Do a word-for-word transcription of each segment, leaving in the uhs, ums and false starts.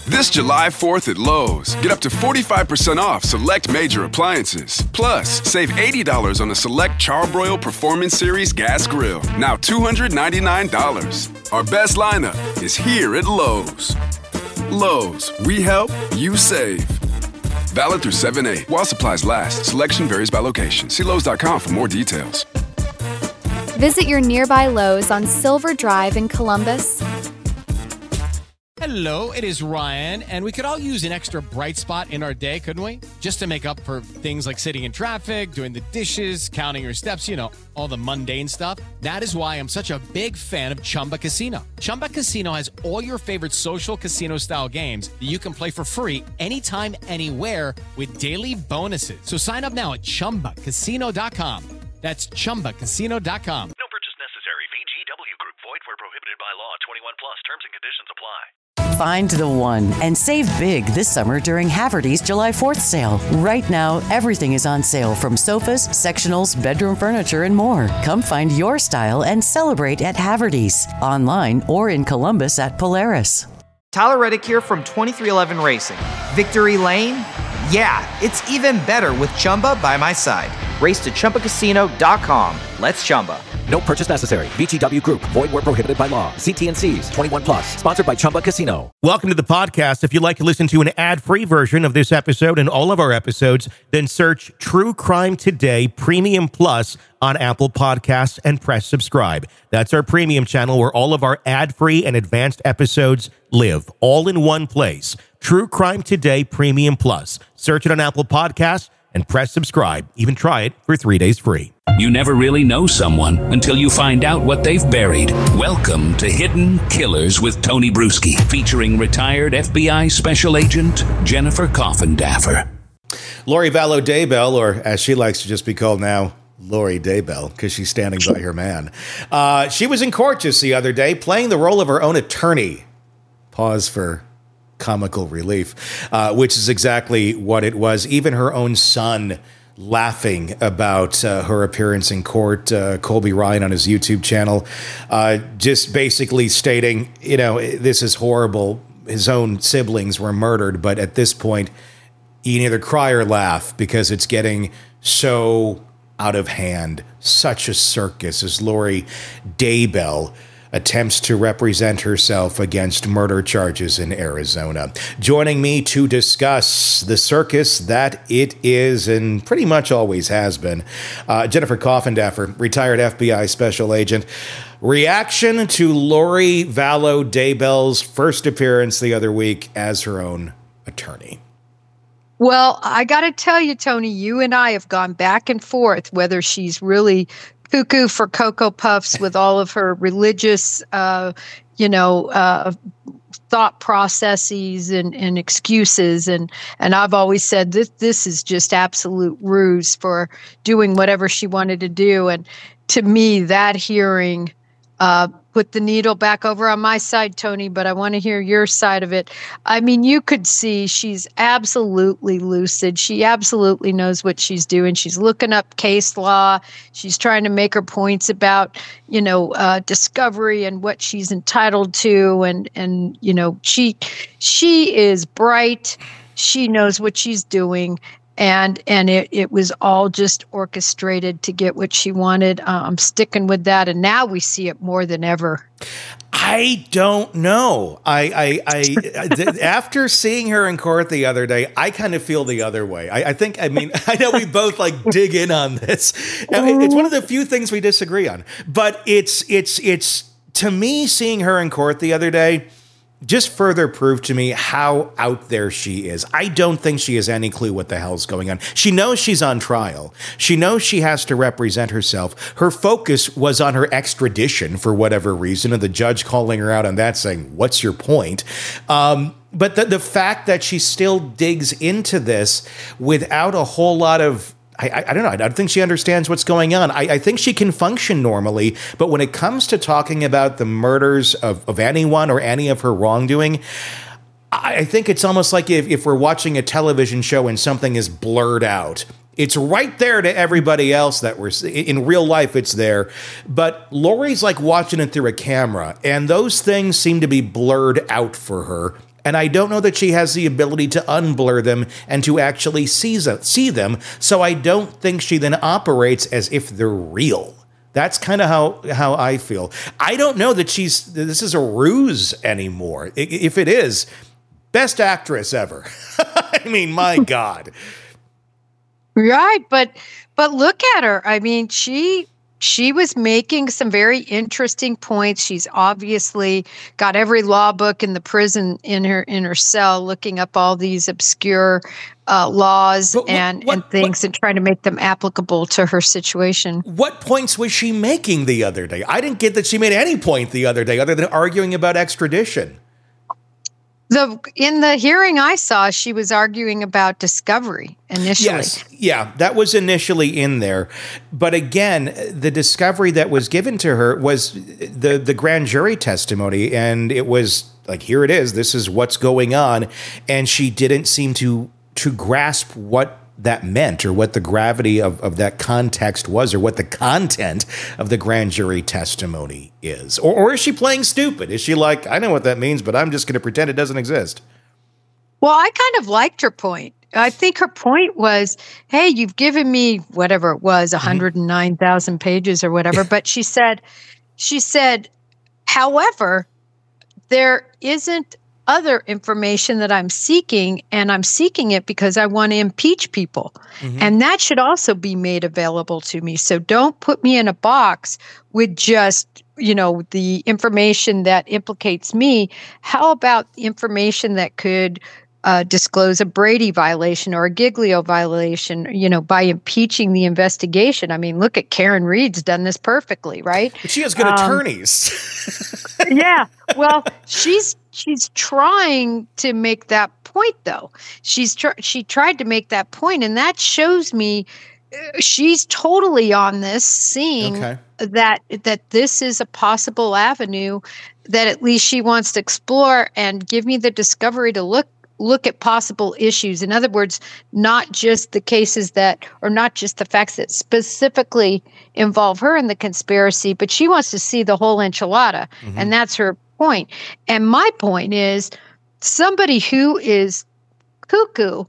This July fourth at Lowe's, get up to forty-five percent off select major appliances. Plus, save eighty dollars on a select Charbroil Performance Series gas grill, now two hundred ninety-nine dollars. Our best lineup is here at Lowe's. Lowe's, we help, you save. Valid through seven eight. While supplies last, selection varies by location. See Lowe's dot com for more details. Visit your nearby Lowe's on Silver Drive in Columbus. Hello, it is Ryan, and we could all use an extra bright spot in our day, couldn't we? Just to make up for things like sitting in traffic, doing the dishes, counting your steps, you know, all the mundane stuff. That is why I'm such a big fan of Chumba Casino. Chumba Casino has all your favorite social casino-style games that you can play for free anytime, anywhere with daily bonuses. So sign up now at chumba casino dot com. That's chumba casino dot com. No purchase necessary. V G W Group. Void where prohibited by law. twenty-one plus. Terms and conditions apply. Find the one and save big this summer during Haverty's July fourth sale. Right now, everything is on sale, from sofas, sectionals, bedroom furniture, and more. Come find your style and celebrate at Haverty's, online or in Columbus at Polaris. Tyler Reddick here from twenty-three eleven Racing. Victory Lane? Yeah, it's even better with Chumba by my side. Race to Chumba Casino dot com. Let's Chumba. No purchase necessary. V G W Group. Void where prohibited by law. See T N Cs. twenty-one plus. Sponsored by Chumba Casino. Welcome to the podcast. If you'd like to listen to an ad-free version of this episode and all of our episodes, then search True Crime Today Premium Plus on Apple Podcasts and press subscribe. That's our premium channel where all of our ad-free and advanced episodes live, all in one place. True Crime Today Premium Plus. Search it on Apple Podcasts and press subscribe. Even try it for three days free. You never really know someone until you find out what they've buried. Welcome to Hidden Killers with Tony Bruschi, featuring retired F B I Special Agent Jennifer Coffindaffer. Lori Vallow Daybell, or as she likes to just be called now, Lori Daybell, because she's standing by her man. Uh, she was in court just the other day, playing the role of her own attorney. Pause for comical relief, uh, which is exactly what it was. Even her own son laughing about uh, her appearance in court. Uh, Colby Ryan on his YouTube channel, uh, just basically stating, you know, this is horrible. His own siblings were murdered, but at this point, you can either cry or laugh because it's getting so out of hand. Such a circus as Lori Daybell attempts to represent herself against murder charges in Arizona. Joining me to discuss the circus that it is and pretty much always has been, uh, Jennifer Coffindaffer, retired F B I Special Agent. Reaction to Lori Vallow Daybell's first appearance the other week as her own attorney. Well, I got to tell you, Tony, you and I have gone back and forth whether she's really cuckoo for Cocoa Puffs with all of her religious, uh, you know, uh, thought processes and, and excuses. And, and I've always said this, this is just absolute ruse for doing whatever she wanted to do. And to me, that hearing uh, put the needle back over on my side, Tony, but I want to hear your side of it. I mean, you could see she's absolutely lucid. She absolutely knows what she's doing. She's looking up case law. She's trying to make her points about, you know, uh, discovery and what she's entitled to. And, and, you know, she, she is bright. She knows what she's doing. And and it, it was all just orchestrated to get what she wanted. Uh, I'm sticking with that. And now we see it more than ever. I don't know. I, I, I after seeing her in court the other day, I kind of feel the other way. I, I think, I mean, I know we both like dig in on this. It's one of the few things we disagree on, but it's, it's, it's to me, seeing her in court the other day just further proved to me how out there she is. I don't think she has any clue what the hell's going on. She knows she's on trial. She knows she has to represent herself. Her focus was on her extradition for whatever reason, and the judge calling her out on that, saying, what's your point? Um, but the, the fact that she still digs into this without a whole lot of I, I don't know. I don't think she understands what's going on. I, I think she can function normally, but when it comes to talking about the murders of, of anyone or any of her wrongdoing, I think it's almost like if, if we're watching a television show and something is blurred out. It's right there to everybody else that we're in real life. It's there, but Lori's like watching it through a camera, and those things seem to be blurred out for her And I don't know that she has the ability to unblur them and to actually see, see them. So I don't think she then operates as if they're real. That's kind of how, how I feel. I don't know that she's this is a ruse anymore. If it is, best actress ever. I mean, my God. Right, but but look at her. I mean, she she was making some very interesting points. She's obviously got every law book in the prison in her in her cell, looking up all these obscure uh, laws what, and, what, and things what, and trying to make them applicable to her situation. What points was she making the other day? I didn't get that she made any point the other day other than arguing about extradition. The in the hearing I saw, she was arguing about discovery initially. Yes, yeah, that was initially in there. But again, the discovery that was given to her was the, the grand jury testimony. And it was like, here it is. This is what's going on. And she didn't seem to to grasp what that meant or what the gravity of, of that context was or what the content of the grand jury testimony is. Or, or is she playing stupid? Is she like, I know what that means, but I'm just going to pretend it doesn't exist? Well, I kind of liked her point. I think her point was, hey, you've given me whatever it was, one hundred nine thousand pages or whatever. But she said, she said, however, there isn't other information that I'm seeking, and I'm seeking it because I want to impeach people. Mm-hmm. And that should also be made available to me. So don't put me in a box with just, you know, the information that implicates me. How about the information that could uh, disclose a Brady violation or a Giglio violation, you know, by impeaching the investigation? I mean, look at Karen Reed's done this perfectly, right? But she has good um, attorneys. Yeah. Well, she's She's trying to make that point, though. She's tr- she tried to make that point, and that shows me uh, she's totally on this, seeing okay. that that this is a possible avenue that at least she wants to explore and give me the discovery to look look at possible issues. In other words, not just the cases that, or not just the facts that specifically involve her in the conspiracy, but she wants to see the whole enchilada, mm-hmm. and that's her point. And my point is, somebody who is cuckoo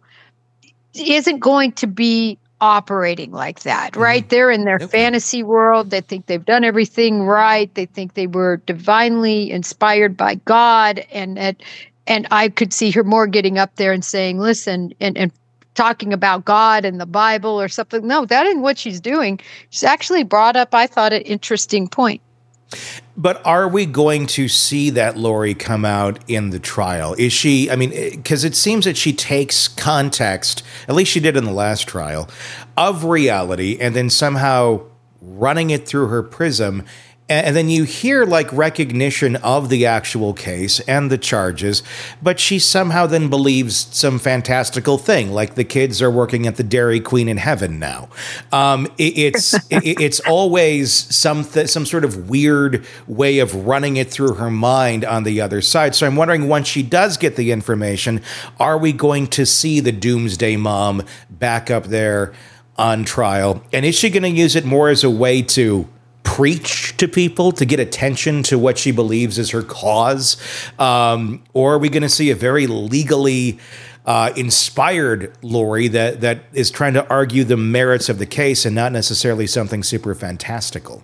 isn't going to be operating like that, right? Mm-hmm. They're in their okay. fantasy world. They think they've done everything right. They think they were divinely inspired by God. And and, and I could see her more getting up there and saying, listen, and, and talking about God and the Bible or something. No, that isn't what she's doing. She's actually brought up, I thought, an interesting point. But are we going to see that Lori come out in the trial? Is she, I mean, because it seems that she takes context, at least she did in the last trial, of reality and then somehow running it through her prism. And then you hear like recognition of the actual case and the charges, but she somehow then believes some fantastical thing, like the kids are working at the Dairy Queen in heaven now. Um, it, it's it, it's always some th- some sort of weird way of running it through her mind on the other side. So I'm wondering, once she does get the information, are we going to see the Doomsday Mom back up there on trial? And is she going to use it more as a way to preach to people, to get attention to what she believes is her cause? Um, or are we going to see a very legally uh, inspired Lori that that is trying to argue the merits of the case and not necessarily something super fantastical?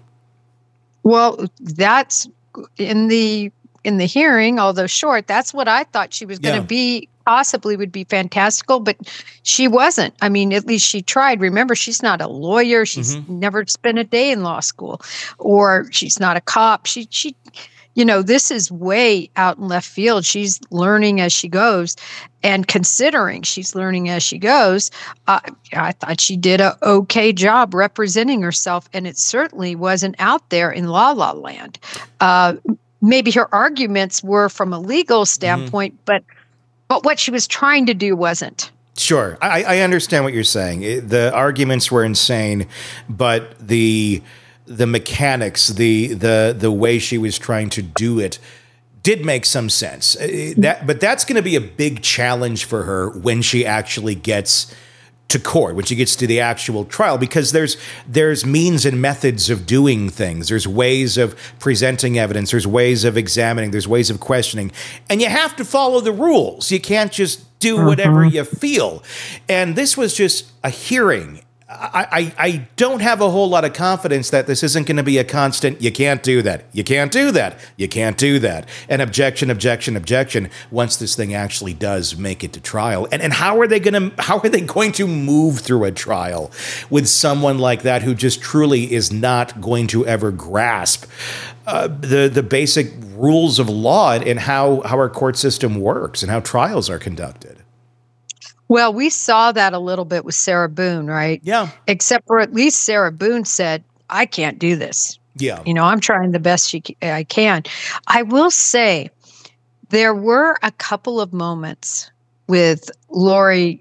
Well, that's in the in the hearing, although short, that's what I thought she was going to yeah. be. Possibly would be fantastical, but she wasn't. I mean, at least she tried. Remember, she's not a lawyer. She's mm-hmm. never spent a day in law school, or she's not a cop. She, she, you know, this is way out in left field. She's learning as she goes, and considering she's learning as she goes, uh, I thought she did a okay job representing herself, and it certainly wasn't out there in La La Land. Uh, maybe her arguments were from a legal standpoint, mm-hmm. but But what she was trying to do wasn't. Sure. I, I understand what you're saying. It, the arguments were insane, but the the mechanics, the the the way she was trying to do it did make some sense. That, but that's going to be a big challenge for her when she actually gets to court, when she gets to the actual trial, because there's there's means and methods of doing things. There's ways of presenting evidence. There's ways of examining. There's ways of questioning. And you have to follow the rules. You can't just do whatever you feel. And this was just a hearing. I, I, I don't have a whole lot of confidence that this isn't going to be a constant, you can't do that, you can't do that, you can't do that, and objection, objection, objection, once this thing actually does make it to trial. And and how are they going to how are they going to move through a trial with someone like that who just truly is not going to ever grasp uh, the the basic rules of law and how, how our court system works and how trials are conducted? Well, we saw that a little bit with Sarah Boone, right? Yeah. Except for at least Sarah Boone said, I can't do this. Yeah. You know, I'm trying the best she, I can. I will say there were a couple of moments with Lori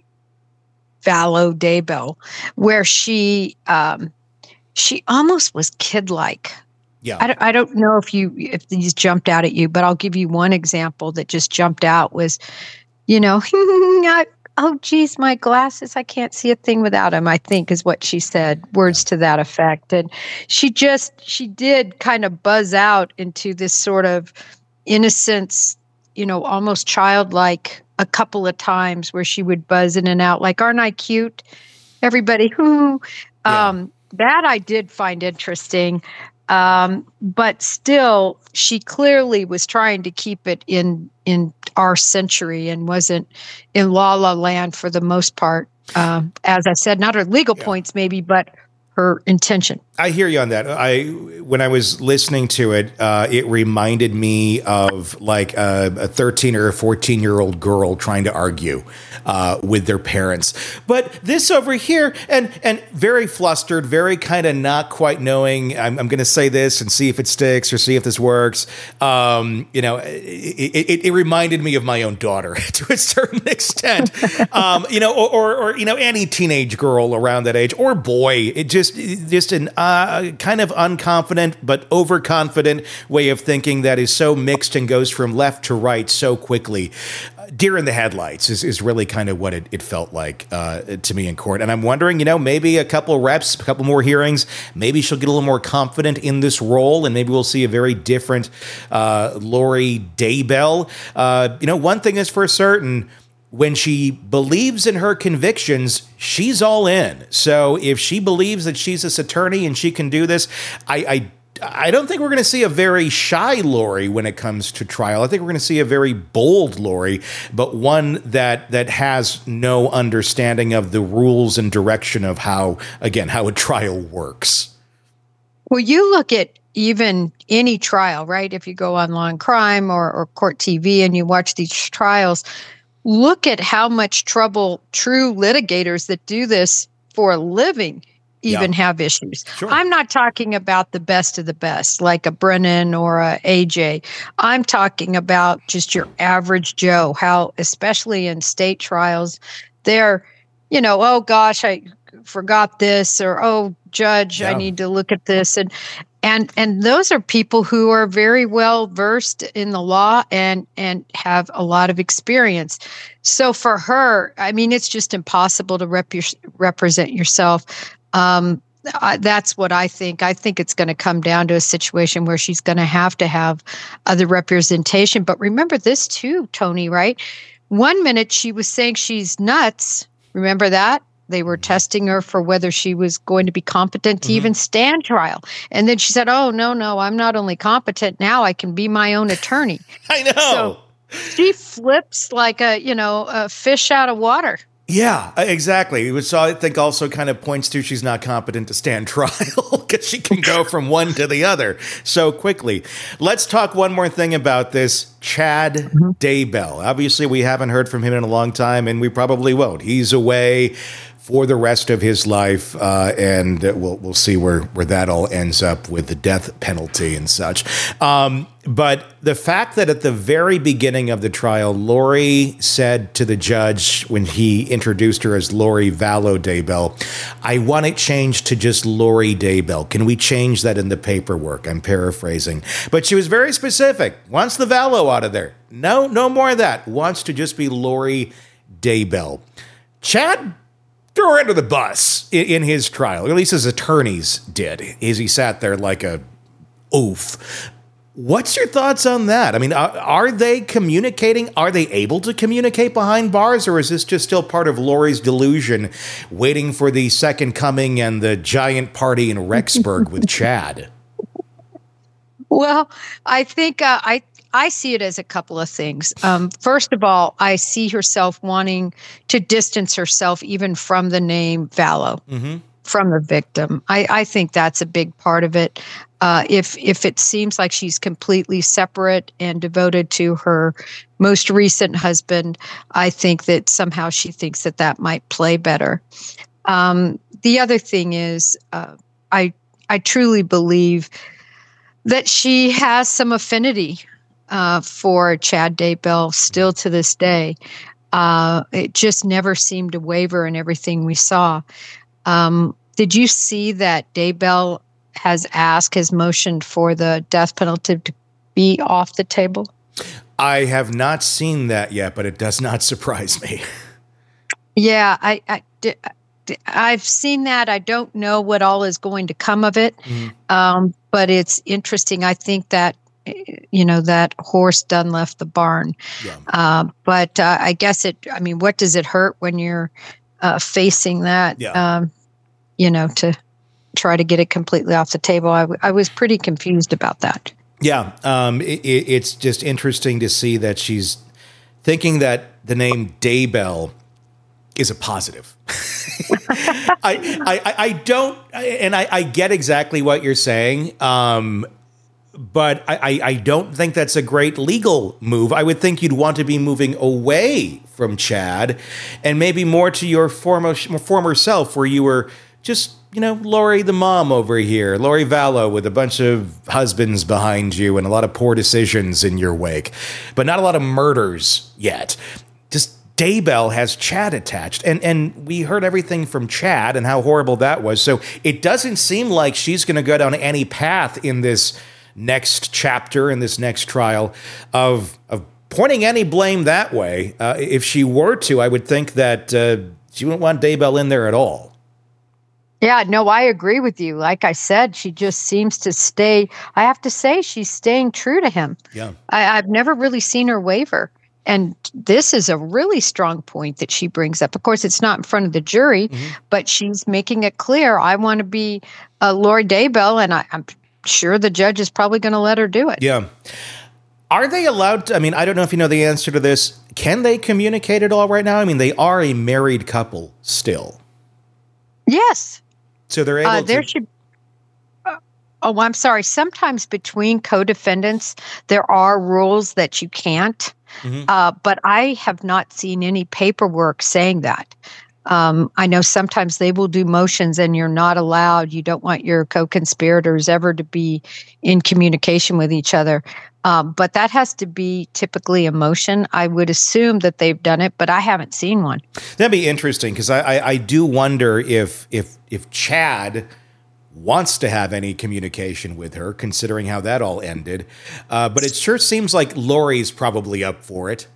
Vallow Daybell where she um, she almost was kid-like. Yeah. I don't, I don't know if you if these jumped out at you, but I'll give you one example that just jumped out was, you know, I, oh, geez, my glasses, I can't see a thing without them, I think is what she said, words to that effect. And she just, she did kind of buzz out into this sort of innocence, you know, almost childlike a couple of times where she would buzz in and out like, aren't I cute? Everybody, who, Yeah. um, that I did find interesting. Um, but still, she clearly was trying to keep it in in our century and wasn't in La La Land for the most part. Um, as I said, not her legal yeah. points maybe, but her intention. I hear you on that. I when I was listening to it, uh, it reminded me of like a, a thirteen or a fourteen year old girl trying to argue uh, with their parents. But this over here, and and very flustered, very kind of not quite knowing. I'm, I'm going to say this and see if it sticks or see if this works. Um, you know, it, it, it reminded me of my own daughter to a certain extent. um, you know, or, or or you know, any teenage girl around that age or boy. It just just an Uh, kind of unconfident but overconfident way of thinking that is so mixed and goes from left to right so quickly. Uh, deer in the headlights is, is really kind of what it, it felt like uh, to me in court. And I'm wondering, you know, maybe a couple reps, a couple more hearings, maybe she'll get a little more confident in this role and maybe we'll see a very different uh, Lori Daybell. Uh, you know, one thing is for certain, when she believes in her convictions, she's all in. So if she believes that she's this attorney and she can do this, I I, I don't think we're going to see a very shy Lori when it comes to trial. I think we're going to see a very bold Lori, but one that that has no understanding of the rules and direction of how, again, how a trial works. Well, you look at even any trial, right? If you go on Law and Crime or, or Court T V and you watch these trials, look at how much trouble true litigators that do this for a living even yeah. have issues. Sure. I'm not talking about the best of the best, like a Brennan or a A J. I'm talking about just your average Joe, how, especially in state trials, they're, you know, oh gosh, I forgot this, or, oh, judge, yeah. I need to look at this. And And and those are people who are very well versed in the law and and have a lot of experience. So for her, I mean, it's just impossible to rep your, represent yourself. Um, I, that's what I think. I think it's going to come down to a situation where she's going to have to have other representation. But remember this too, Tony, right? One minute she was saying she's nuts. Remember that? They were testing her for whether she was going to be competent to mm-hmm. even stand trial. And then she said, oh, no, no, I'm not only competent now, I can be my own attorney. I know. So she flips like a, you know, a fish out of water. Yeah, exactly. Which I think also kind of points to she's not competent to stand trial because she can go from one to the other so quickly. Let's talk one more thing about this. Chad mm-hmm. Daybell. Obviously, we haven't heard from him in a long time, and we probably won't. He's away for the rest of his life, uh, and we'll we'll see where, where that all ends up with the death penalty and such. Um, but the fact that at the very beginning of the trial, Lori said to the judge when he introduced her as Lori Vallow Daybell, I want it changed to just Lori Daybell. Can we change that in the paperwork? I'm paraphrasing. But she was very specific. Wants the Vallow out of there. No, no more of that. Wants to just be Lori Daybell. Chad threw her under the bus in, in his trial, or at least his attorneys did, as he sat there like a oof. What's your thoughts on that? I mean, are, are they communicating? Are they able to communicate behind bars, or is this just still part of Lori's delusion, waiting for the second coming and the giant party in Rexburg with Chad? Well, I think uh, I I see it as a couple of things. Um, first of all, I see herself wanting to distance herself even from the name Vallow. Mm-hmm. From the victim. I, I think that's a big part of it. Uh, if if it seems like she's completely separate and devoted to her most recent husband, I think that somehow she thinks that that might play better. Um, the other thing is, uh, I I truly believe that she has some affinity uh, for Chad Daybell still to this day. Uh, it just never seemed to waver in everything we saw. Um, did you see that Daybell has asked, has motioned for the death penalty to be off the table? I have not seen that yet, but it does not surprise me. Yeah, I, I, I've seen that. I don't know what all is going to come of it, mm-hmm. um, but it's interesting. I think that, you know, that horse done left the barn. Yeah. Uh, but uh, I guess it, I mean, what does it hurt when you're uh, facing that, yeah. um, you know, to try to get it completely off the table? I, w- I was pretty confused about that. Yeah. Um, it, it's just interesting to see that she's thinking that the name Daybell is a positive. I, I, I don't, and I, I get exactly what you're saying. Um, But I, I don't think that's a great legal move. I would think you'd want to be moving away from Chad and maybe more to your former former self, where you were just, you know, Lori the mom over here, Lori Vallow with a bunch of husbands behind you and a lot of poor decisions in your wake, but not a lot of murders yet. Just Daybell has Chad attached. And and we heard everything from Chad and how horrible that was. So it doesn't seem like she's going to go down any path in this next chapter, in this next trial, of of pointing any blame that way. Uh, if she were to, I would think that uh, she wouldn't want Daybell in there at all. Yeah, no, I agree with you. Like I said, she just seems to stay, I have to say, she's staying true to him. Yeah, I, I've never really seen her waver. And this is a really strong point that she brings up. Of course, it's not in front of the jury, mm-hmm. but she's making it clear, I want to be uh, Lori Daybell, and I, I'm sure the judge is probably going to let her do it. Yeah. Are they allowed to, I mean, I don't know if you know the answer to this. Can they communicate at all right now? I mean, they are a married couple still. Yes. So they're able uh, there to. Should, uh, oh, I'm sorry. Sometimes between co-defendants, there are rules that you can't. Mm-hmm. Uh, but I have not seen any paperwork saying that. Um, I know sometimes they will do motions and you're not allowed. You don't want your co-conspirators ever to be in communication with each other. Um, but that has to be typically a motion. I would assume that they've done it, but I haven't seen one. That'd be interesting, because I, I, I do wonder if if if Chad wants to have any communication with her, considering how that all ended. Uh, but it sure seems like Lori's probably up for it.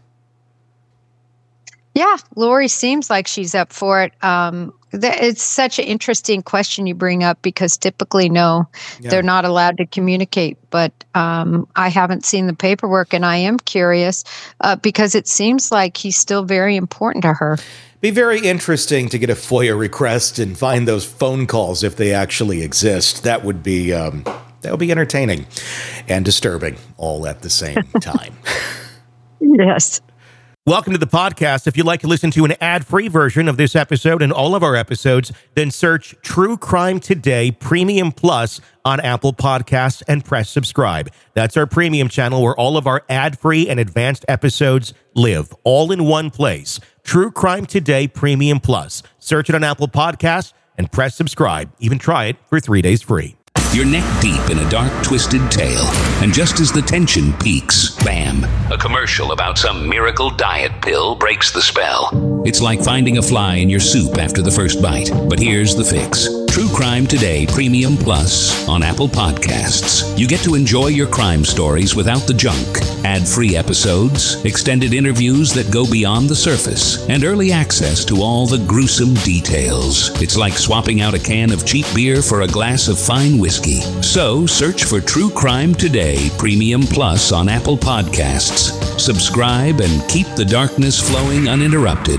Yeah, Lori seems like she's up for it. Um, th- it's such an interesting question you bring up, because typically, no, yeah. they're not allowed to communicate. But um, I haven't seen the paperwork, and I am curious uh, because it seems like he's still very important to her. Be very interesting to get a FOIA request and find those phone calls if they actually exist. That would be um, that would be entertaining and disturbing all at the same time. Yes. Welcome to the podcast. If you'd like to listen to an ad-free version of this episode and all of our episodes, then search True Crime Today Premium Plus on Apple Podcasts and press subscribe. That's our premium channel where all of our ad-free and advanced episodes live, all in one place. True Crime Today Premium Plus. Search it on Apple Podcasts and press subscribe. Even try it for three days free. You're neck deep in a dark, twisted tale, and just as the tension peaks, bam, a commercial about some miracle diet pill breaks the spell. It's like finding a fly in your soup after the first bite, but here's the fix. True Crime Today Premium Plus on Apple Podcasts. You get to enjoy your crime stories without the junk, ad-free episodes, extended interviews that go beyond the surface, and early access to all the gruesome details. It's like swapping out a can of cheap beer for a glass of fine whiskey. So search for True Crime Today Premium Plus on Apple Podcasts. Subscribe and keep the darkness flowing uninterrupted.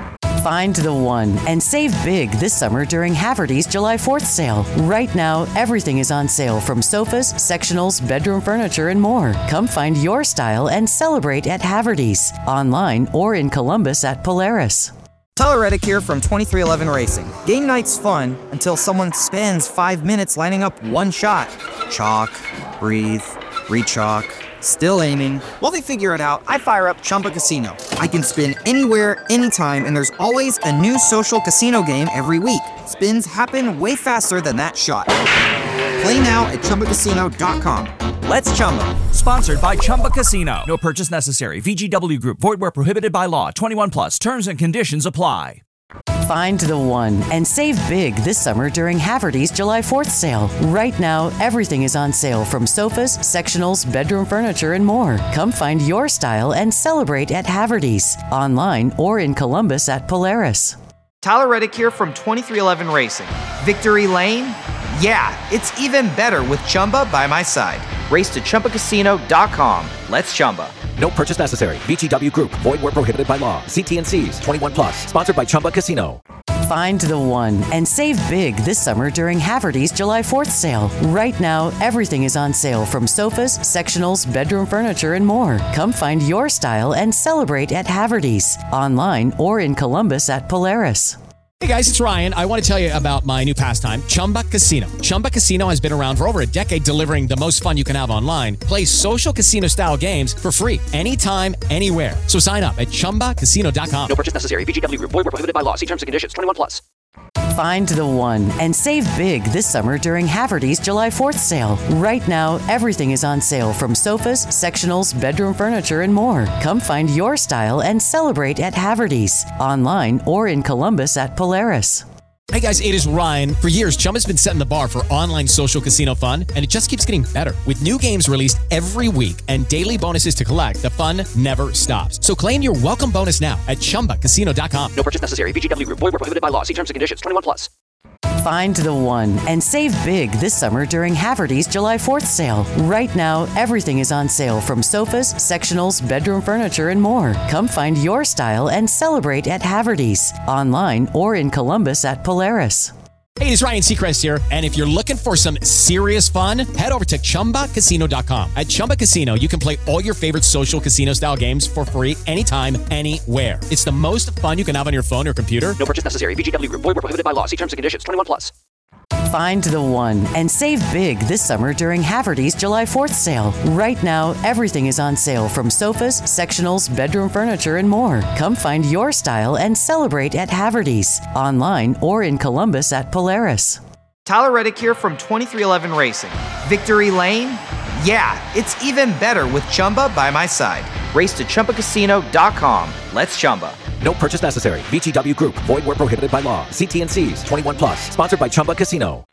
Find the one and save big this summer during Haverty's July fourth sale. Right now, everything is on sale from sofas, sectionals, bedroom furniture, and more. Come find your style and celebrate at Haverty's, online or in Columbus at Polaris. Tyler Reddick here from twenty-three eleven Racing. Game night's fun until someone spends five minutes lining up one shot. Chalk, breathe, re-chalk. Still aiming. While they figure it out, I fire up Chumba Casino. I can spin anywhere, anytime, and there's always a new social casino game every week. Spins happen way faster than that shot. Play now at Chumba Casino dot com. Let's Chumba. Sponsored by Chumba Casino. No purchase necessary. V G W Group. Void where prohibited by law. twenty-one plus. Terms and conditions apply. Find the one and save big this summer during Haverty's July fourth sale. Right now, everything is on sale from sofas, sectionals, bedroom furniture, and more. Come find your style and celebrate at Haverty's, online or in Columbus at Polaris. Tyler Reddick here from twenty-three eleven Racing. Victory Lane? Yeah, it's even better with Chumba by my side. Race to Chumba Casino dot com. Let's Chumba. No purchase necessary. V G W Group. Void where prohibited by law. See T and C's. twenty-one plus. Sponsored by Chumba Casino. Find the one and save big this summer during Haverty's July fourth sale. Right now, everything is on sale from sofas, sectionals, bedroom furniture, and more. Come find your style and celebrate at Haverty's, online or in Columbus at Polaris. Hey guys, it's Ryan. I want to tell you about my new pastime, Chumba Casino. Chumba Casino has been around for over a decade, delivering the most fun you can have online. Play social casino-style games for free anytime, anywhere. So sign up at Chumba Casino dot com. No purchase necessary. V G W Group. Void where prohibited by law. See terms and conditions. twenty-one plus. Find the one and save big this summer during Haverty's July fourth sale. Right now, everything is on sale from sofas, sectionals, bedroom furniture, and more. Come find your style and celebrate at Haverty's, online or in Columbus at Polaris. Hey guys, it is Ryan. For years, Chumba's been setting the bar for online social casino fun, and it just keeps getting better. With new games released every week and daily bonuses to collect, the fun never stops. So claim your welcome bonus now at Chumba Casino dot com. No purchase necessary. V G W Group. Void where prohibited by law. See terms and conditions. twenty-one plus. Find the one and save big this summer during Haverty's July fourth sale. Right now, everything is on sale from sofas, sectionals, bedroom furniture, and more. Come find your style and celebrate at Haverty's, online or in Columbus at Polaris. Hey, it's Ryan Seacrest here, and if you're looking for some serious fun, head over to Chumba Casino dot com. At Chumba Casino, you can play all your favorite social casino-style games for free anytime, anywhere. It's the most fun you can have on your phone or computer. No purchase necessary. V G W Group. Void where prohibited by law. See terms and conditions. twenty-one plus. Find the one and save big this summer during Haverty's July fourth sale. Right now, everything is on sale from sofas, sectionals, bedroom furniture, and more. Come find your style and celebrate at Haverty's, online or in Columbus at Polaris. Tyler Reddick here from twenty-three eleven Racing. Victory Lane? Yeah, it's even better with Chumba by my side. Race to Chumba Casino dot com. Let's Chumba. No purchase necessary. V G W Group. Void where prohibited by law. See T and C's. twenty-one plus. Sponsored by Chumba Casino.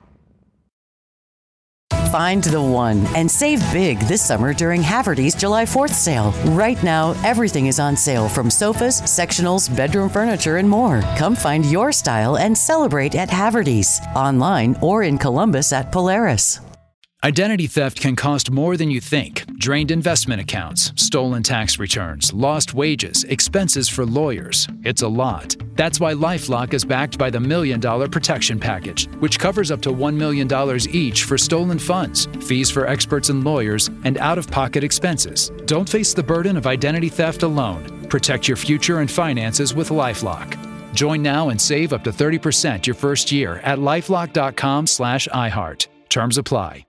Find the one and save big this summer during Haverty's July fourth sale. Right now, everything is on sale from sofas, sectionals, bedroom furniture, and more. Come find your style and celebrate at Haverty's, online or in Columbus at Polaris. Identity theft can cost more than you think. Drained investment accounts, stolen tax returns, lost wages, expenses for lawyers. It's a lot. That's why LifeLock is backed by the Million Dollar Protection Package, which covers up to one million dollars each for stolen funds, fees for experts and lawyers, and out-of-pocket expenses. Don't face the burden of identity theft alone. Protect your future and finances with LifeLock. Join now and save up to thirty percent your first year at LifeLock dot com slash iHeart. Terms apply.